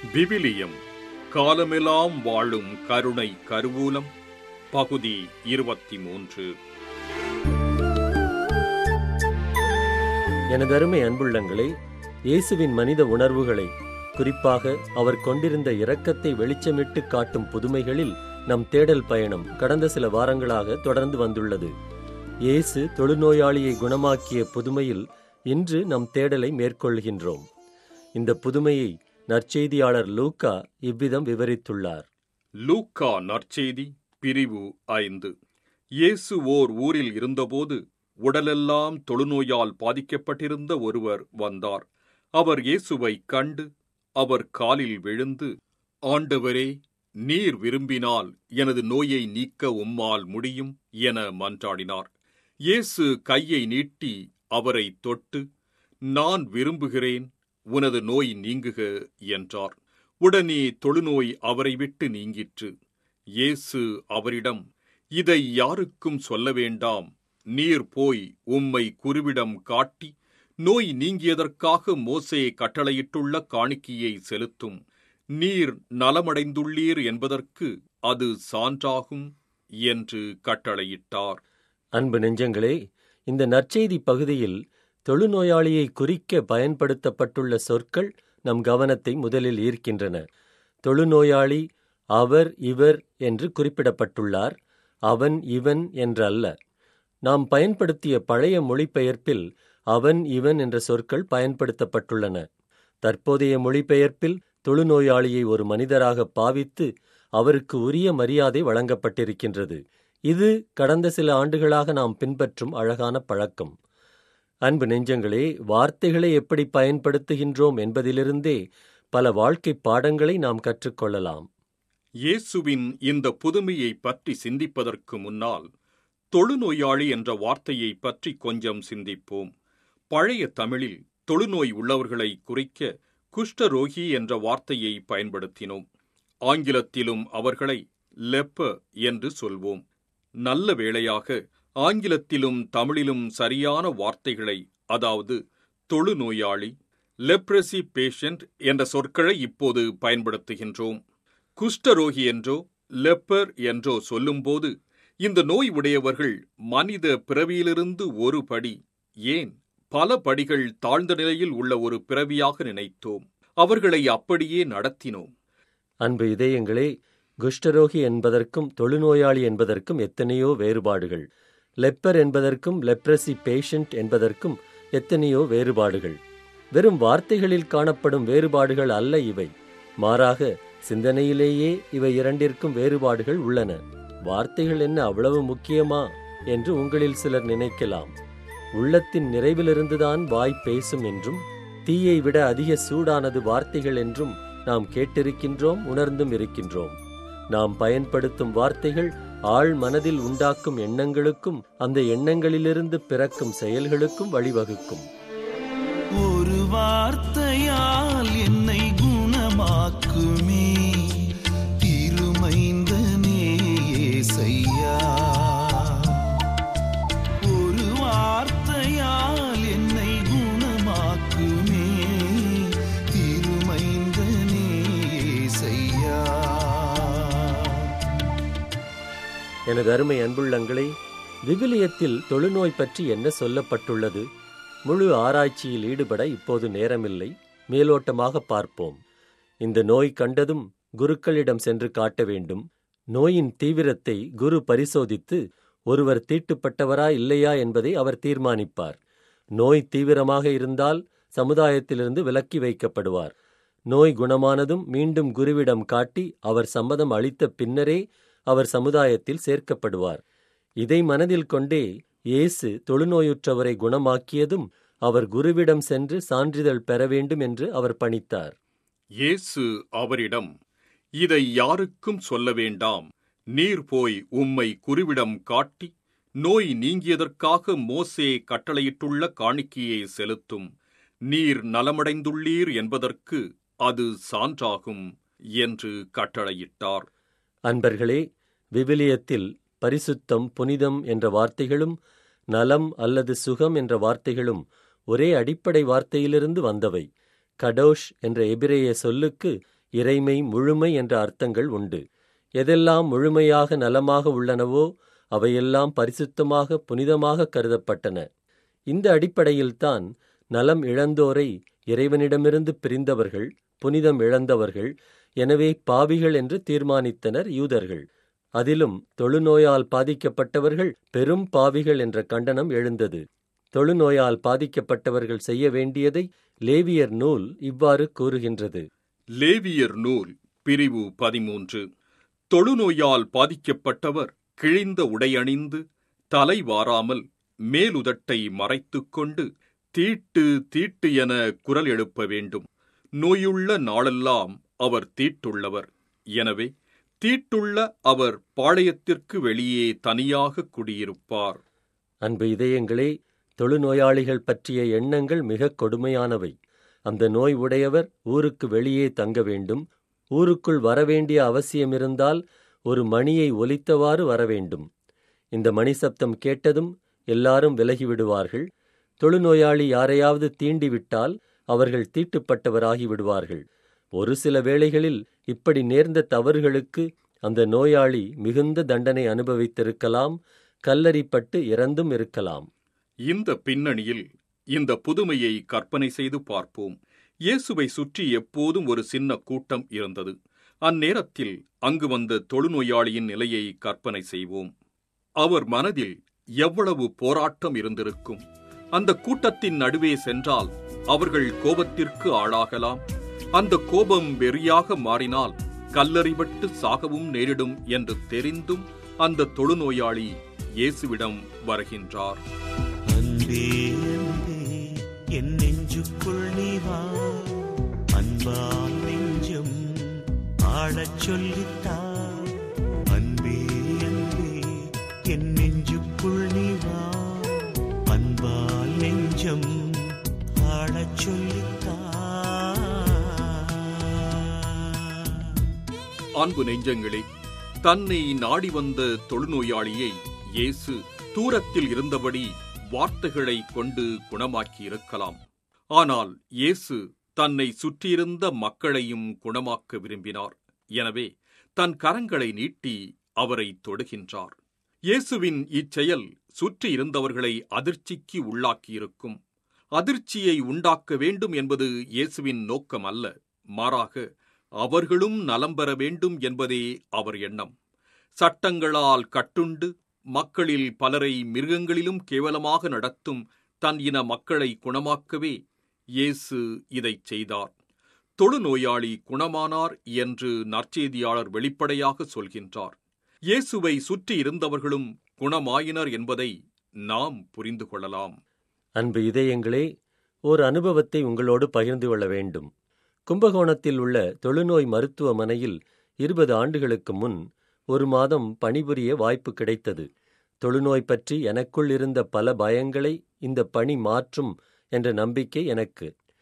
விவிலியம் காலமெல்லாம் வாழும் கருணை கருவூலம் பகுதி 23. எனதருமை அன்புள்ளங்களே, இயேசுவின் மனித உணர்வுகளை, குறிப்பாக அவர் கொண்டிருந்த இரக்கத்தை வெளிச்சமிட்டு காட்டும் புதுமைகளில் நம் தேடல் பயணம் கடந்த சில வாரங்களாக தொடர்ந்து வந்துள்ளது. இயேசு தொழுநோயாளியை குணமாக்கிய புதுமையில் இன்று நம் தேடலை மேற்கொள்கின்றோம். இந்த புதுமையை நற்செய்தியாளர் லூக்கா இவ்விதம் விவரித்துள்ளார். லூக்கா நற்செய்தி பிரிவு 5. இயேசு ஓர் ஊரில் இருந்தபோது உடலெல்லாம் தொழுநோயால் பாதிக்கப்பட்டிருந்த ஒருவர் வந்தார். அவர் இயேசுவை கண்டு அவர் காலில் விழுந்து, ஆண்டவரே, நீர் விரும்பினால் எனது நோயை நீக்க உம்மால் முடியும் என மன்றாடினார். இயேசு கையை நீட்டி அவரை தொட்டு, நான் விரும்புகிறேன், உனது நோய் நீங்குக என்றார். உடனே தொழுநோய் அவரை விட்டு நீங்கிற்று. இயேசு அவரிடம், இதை யாருக்கும் சொல்ல வேண்டாம். நீர் போய் உம்மை குருவிடம் காட்டி நோய் நீங்கியதற்காக மோசே கட்டளையிட்டுள்ள காணிக்கையை செலுத்தும். நீர் நலமடைந்துள்ளீர் என்பதற்கு அது சான்றாகும் என்று கட்டளையிட்டார். அன்பு நெஞ்சங்களே, இந்த நற்செய்தி பகுதியில் தொழுநோயாளியை குறிக்க பயன்படுத்தப்பட்டுள்ள சொற்கள் நம் கவனத்தை முதலில் ஈர்க்கின்றன. தொழுநோயாளி அவர் இவர் என்று குறிப்பிடப்பட்டுள்ளார், அவன் இவன் என்றல்ல. நாம் பயன்படுத்திய பழைய மொழிபெயர்ப்பில் அவன் இவன் என்ற சொற்கள் பயன்படுத்தப்பட்டுள்ளன. தற்போதைய மொழிபெயர்ப்பில் தொழுநோயாளியை ஒரு மனிதராக பாவித்து அவருக்கு உரிய மரியாதை வழங்கப்பட்டிருக்கின்றது. இது கடந்த சில ஆண்டுகளாக நாம் பின்பற்றும் அழகான பழக்கம். அன்பு நெஞ்சங்களே, வார்த்தைகளை எப்படி பயன்படுத்துகின்றோம் என்பதிலிருந்தே பல வாழ்க்கை பாடங்களை நாம் கற்றுக்கொள்ளலாம். இயேசுவின் இந்த புதுமையை பற்றி சிந்திப்பதற்கு முன்னால் தொழுநோயாளி என்ற வார்த்தையை பற்றி கொஞ்சம் சிந்திப்போம். பழைய தமிழில் தொழுநோய் உள்ளவர்களை குறிக்க குஷ்டரோகி என்ற வார்த்தையை பயன்படுத்தினோம். ஆங்கிலத்திலும் அவர்களை லெப்பர் என்று சொல்வோம். நல்ல வேளையாக ஆங்கிலத்திலும் தமிழிலும் சரியான வார்த்தைகளை, அதாவது தொழுநோயாளி, லெப்ரசி பேஷண்ட் என்ற சொற்களை இப்போது பயன்படுத்துகின்றோம். குஷ்டரோகி என்றோ லெப்பர் என்றோ சொல்லும்போது இந்த நோய் உடையவர்கள் மனித பிறவியிலிருந்து ஒரு படி, ஏன் பல படிகள் தாழ்ந்த நிலையில் உள்ள ஒரு பிறவியாக நினைத்தோம். அவர்களை அப்படியே நடத்தினோம். அன்பு இதயங்களே, குஷ்டரோகி என்பதற்கும் தொழுநோயாளி என்பதற்கும் எத்தனையோ வேறுபாடுகள். லெப்பர் என்பதற்கும் லெப்ரசி பேஷண்ட் என்பதற்கும் எத்தனையோ வேறுபாடுகள். வெறும் வார்த்தைகளில் காணப்படும் வேறுபாடுகள் அல்ல இவை. மாறாக சிந்தனையிலேயே இவை இரண்டிற்கும் வேறுபாடுகள் உள்ளன. வார்த்தைகள் என்ன அவ்வளவு முக்கியமா என்று உங்களில் சிலர் நினைக்கலாம். உள்ளத்தின் நிறைவிலிருந்துதான் வாய் பேசும் என்றும், தீயை விட அதிக சூடானது வார்த்தைகள் என்றும் நாம் கேட்டிருக்கின்றோம், உணர்ந்தும் இருக்கின்றோம். நாம் பயன்படுத்தும் வார்த்தைகள் ஆழ் மனதில் உண்டாக்கும் எண்ணங்களுக்கும் அந்த எண்ணங்களிலிருந்து பிறக்கும் செயல்களுக்கும் வழிவகுக்கும். ஒரு வார்த்தையால் என்னை குணமாக்குமே திருமைந்தனே யேசையா. ஒரு வார்த்தையால் என்னை குணமாக்குமே திருமைந்தனே யேசையா. எனது அருமை அன்புள்ளங்களே, விவிலியத்தில் தொழுநோய் பற்றி என்ன சொல்லப்பட்டுள்ளது? முழு ஆராய்ச்சியில் ஈடுபட இப்போது நேரமில்லை. மேலோட்டமாக பார்ப்போம். இந்த நோய் கண்டதும் குருக்களிடம் சென்று காட்ட வேண்டும். நோயின் தீவிரத்தை குரு பரிசோதித்து ஒருவர் தீட்டுப்பட்டவரா இல்லையா என்பதை அவர் தீர்மானிப்பார். நோய் தீவிரமாக இருந்தால் சமுதாயத்திலிருந்து விலக்கி வைக்கப்படுவார். நோய் குணமானதும் மீண்டும் குருவிடம் காட்டி அவர் சம்மதம் அளித்த பின்னரே அவர் சமுதாயத்தில் சேர்க்கப்படுவார். இதை மனதில் கொண்டே இயேசு தொழுநோயுற்றவரை குணமாக்கியதும் அவர் குருவிடம் சென்று சான்றிதழ் பெற வேண்டும் என்று அவர் பணித்தார். இயேசு அவரிடம், இதை யாருக்கும் சொல்ல வேண்டாம். நீர் போய் உம்மை குருவிடம் காட்டி நோய் நீங்கியதற்காக மோசே கட்டளையிட்டுள்ள காணிக்கையை செலுத்தும். நீர் நலமடைந்துள்ளீர் என்பதற்கு அது சான்றாகும் என்று கட்டளையிட்டார். அன்பர்களே, விவிலியத்தில் பரிசுத்தம், புனிதம் என்ற வார்த்தைகளும் நலம் அல்லது சுகம் என்ற வார்த்தைகளும் ஒரே அடிப்படை வார்த்தையிலிருந்து வந்தவை. கடோஷ் என்ற எபிரேய சொல்லுக்கு இறைமை, முழுமை என்ற அர்த்தங்கள் உண்டு. எதெல்லாம் முழுமையாக நலமாக உள்ளனவோ அவையெல்லாம் பரிசுத்தமாக, புனிதமாக கருதப்பட்டன. இந்த அடிப்படையில்தான் நலம் இழந்தோரை இறைவனிடமிருந்து பிரிந்தவர்கள், புனிதம் இழந்தவர்கள், எனவே பாவிகள் என்று தீர்மானித்தனர் யூதர்கள். அதிலும் தொழுநோயால் பாதிக்கப்பட்டவர்கள் பெரும் பாவிகள் என்ற கண்டனம் எழுந்தது. தொழுநோயால் பாதிக்கப்பட்டவர்கள் செய்ய வேண்டியதை லேவியர் நூல் இவ்வாறு கூறுகின்றது. லேவியர் நூல் பிரிவு 13. தொழுநோயால் பாதிக்கப்பட்டவர் கிழிந்த உடையணிந்து, தலை வாராமல் மேலுதட்டை மறைத்துக் கொண்டு தீட்டு தீட்டு என குரல் எழுப்ப வேண்டும். நோயுள்ள நாளெல்லாம் அவர் தீட்டுள்ளவர். எனவே தீட்டுள்ள அவர் பாளையத்திற்கு வெளியே தனியாக குடியிருப்பார். அன்பு இதயங்களே, தொழுநோயாளிகள் பற்றிய எண்ணங்கள் மிக கொடுமையானவை. அந்த நோய் உடையவர் ஊருக்கு வெளியே தங்க வேண்டும். ஊருக்குள் வரவேண்டிய அவசியமிருந்தால் ஒரு மணியை ஒலித்தவாறு வரவேண்டும். இந்த மணி சப்தம் கேட்டதும் எல்லாரும் விலகிவிடுவார்கள். தொழுநோயாளி யாரையாவது தீண்டிவிட்டால் அவர்கள் தீட்டுப்பட்டவராகி விடுவார்கள். ஒரு சில வேளைகளில் இப்படி நேர்ந்த தவறுகளுக்கு அந்த நோயாளி மிகுந்த தண்டனை அனுபவித்திருக்கலாம், கல்லறிப்பட்டு இறந்தும் இருக்கலாம். இந்த பின்னணியில் இந்த புதுமையை கற்பனை செய்து பார்ப்போம். இயேசுவை சுற்றி எப்போதும் ஒரு சின்ன கூட்டம் இருந்தது. அந்நேரத்தில் அங்கு வந்த தொழுநோயாளியின் நிலையை கற்பனை செய்வோம். அவர் மனதில் எவ்வளவு போராட்டம் இருந்திருக்கும். அந்த கூட்டத்தின் நடுவே சென்றால் அவர்கள் கோபத்திற்கு ஆளாகலாம். அந்த கோபம் வெறியாக மாறினால் கல்லறிபட்டு சாகவும் நேரிடும் என்று தெரிந்தும் அந்த தொழுநோயாளி இயேசுவிடம் வருகின்றார். அன்பே அன்பே என் நெஞ்சுக்குள் நீ வா, அன்பாம் நெஞ்சம் ஆடச் சொல்லித்தா. அன்பே அன்பே என் நெஞ்சுக்குள் நீ வா, அன்பால் நெஞ்சம் ஆடச் சொல்லித்தா. அன்பு நெஞ்சங்களே, தன்னை நாடி வந்த தொழுநோயாளியை இயேசு தூரத்தில் இருந்தபடி வார்த்தைகளை கொண்டு குணமாக்கி இருக்கலாம். ஆனால் இயேசு தன்னை சுற்றியிருந்த மக்களையும் குணமாக்க விரும்பினார். எனவே தன் கரங்களை நீட்டி அவரை தொடுகின்றார். இயேசுவின் இச்செயல் சுற்றி இருந்தவர்களை அதிர்ச்சிக்கு உள்ளாக்கியிருக்கும். அதிர்ச்சியை உண்டாக்க வேண்டும் என்பது இயேசுவின் நோக்கம் அல்ல. மாறாக அவர்களும் நலம் பெற வேண்டும் என்பதே அவர் எண்ணம். சட்டங்களால் கட்டுண்டு மக்களில் பலரை மிருகங்களிலும் கேவலமாக நடத்தும் தன் இன மக்களை குணமாக்கவே இயேசு இதைச் செய்தார். தொழுநோயாளி குணமானார் என்று நற்செய்தியாளர் வெளிப்படையாக சொல்கின்றார். இயேசுவை சுற்றி இருந்தவர்களும் குணமாயினர் என்பதை நாம் புரிந்து கொள்ளலாம். அன்பு இதயங்களே, ஓர் அனுபவத்தை உங்களோடு பகிர்ந்து கொள்ள வேண்டும். கும்பகோணத்தில் உள்ள தொழுநோய் மருத்துவமனையில் 20 ஆண்டுகளுக்கு முன் 1 மாதம் பணிபுரிய வாய்ப்பு கிடைத்தது. தொழுநோய் பற்றி எனக்குள் இருந்த பல பயங்களை இந்த பணி மாற்றும் என்ற நம்பிக்கை எனக்கு.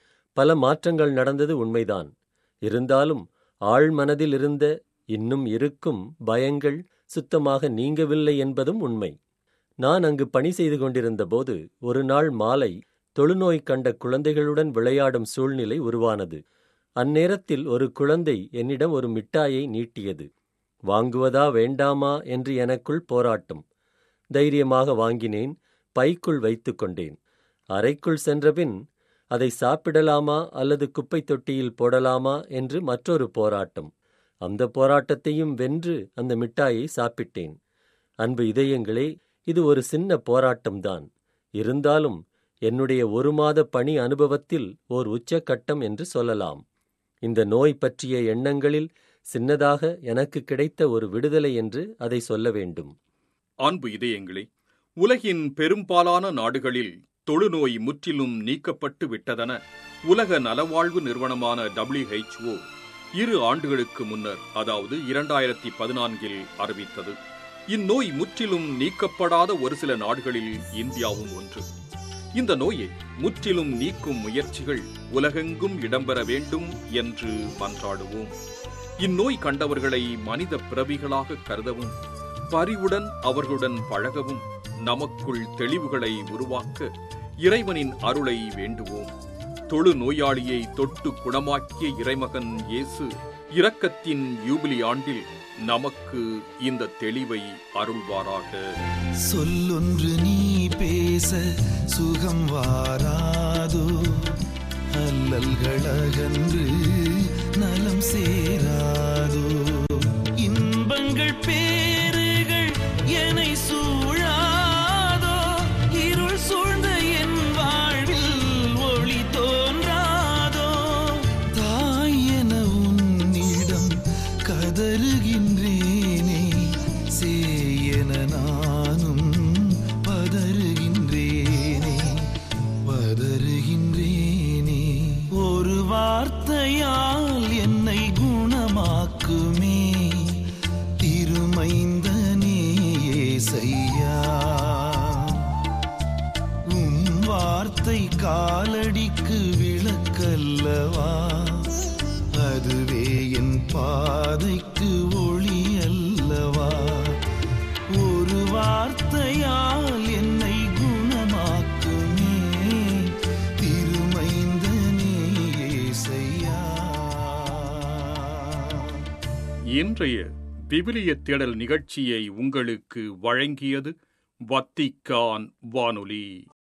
பல மாற்றங்கள் நடந்தது உண்மைதான். இருந்தாலும் ஆழ்மனதில் இருந்த, இன்னும் இருக்கும் பயங்கள் சுத்தமாக நீங்கவில்லை என்பதும் உண்மை. நான் அங்கு பணி செய்து கொண்டிருந்த போது ஒரு நாள் மாலை தொழுநோய் கண்ட குழந்தைகளுடன் விளையாடும் சூழ்நிலை உருவானது. அந்நேரத்தில் ஒரு குழந்தை என்னிடம் ஒரு மிட்டாயை நீட்டியது. வாங்குவதா வேண்டாமா என்று எனக்குள் போராட்டம். தைரியமாக வாங்கினேன். பைக்குள் வைத்து கொண்டேன். அறைக்குள் சென்றபின் அதை சாப்பிடலாமா அல்லது குப்பை தொட்டியில் போடலாமா என்று மற்றொரு போராட்டம். அந்த போராட்டத்தையும் வென்று அந்த மிட்டாயை சாப்பிட்டேன். அன்பு இதயங்களே, இது ஒரு சின்ன போராட்டம்தான். இருந்தாலும் என்னுடைய 1 மாத பணி அனுபவத்தில் ஓர் உச்சக்கட்டம் என்று சொல்லலாம். இந்த நோய் பற்றிய எண்ணங்களில் சின்னதாக எனக்கு கிடைத்த ஒரு விடுதலை என்று அதை சொல்ல வேண்டும். அன்பு இதயங்களே, உலகின் பெரும்பாலான நாடுகளில் தொழுநோய் முற்றிலும் நீக்கப்பட்டு விட்டதென உலக நலவாழ்வு நிறுவனமான WHO 2 ஆண்டுகளுக்கு முன்னர், அதாவது 2014 அறிவித்தது. இந்நோய் முற்றிலும் நீக்கப்படாத ஒரு சில நாடுகளில் இந்தியாவும் ஒன்று. இந்த நோயை முற்றிலும் நீக்கும் முயற்சிகள் உலகெங்கும் இடம்பெற வேண்டும் என்று மன்றாடுவோம். இந்நோய் கண்டவர்களை மனித பிறவிகளாக கருதவும், பரிவுடன் அவர்களுடன் பழகவும், நமக்குள் தெளிவுகளை உருவாக்க இறைவனின் அருளை வேண்டுவோம். தொழு நோயாளியை தொட்டு குணமாக்கிய இறைமகன் இயேசு இரக்கத்தின் யூபிலி ஆண்டில் நமக்கு இந்த தெளிவை அருள்வாராக. சொல்லொன்று நீ பேச சுகம் வாராதோ, அல்லல்களகன்று நலம் சேராதோ, இன்பங்கள் பேறுகள் என்னை சூழாதோ, இருள் சூழ்ந்த என் வாழ்வில் ஒளி தோன்றாதோ, தாய் என உன்னிடம் கதறுகின்றேனே, சேயென நானும் பதறுகின்றேனே, பதறுகின்றேனே. ஒரு வார்த்தையால் என்னை குணமாக்குமே திருமைந்தனே ஏசையா. உம் வார்த்தை காலடிக்கு விளக்கல்லவா, அதுவே என் பாதைக்கு ஒளி அல்லவா. ஒரு வார்த்தையால் என்னை குணமாக்குமே திருமைந்தனே ஏசையா. இன்றைய விவிலிய தேடல் நிகழ்ச்சியை உங்களுக்கு வழங்கியது வத்திக்கான் வானொலி.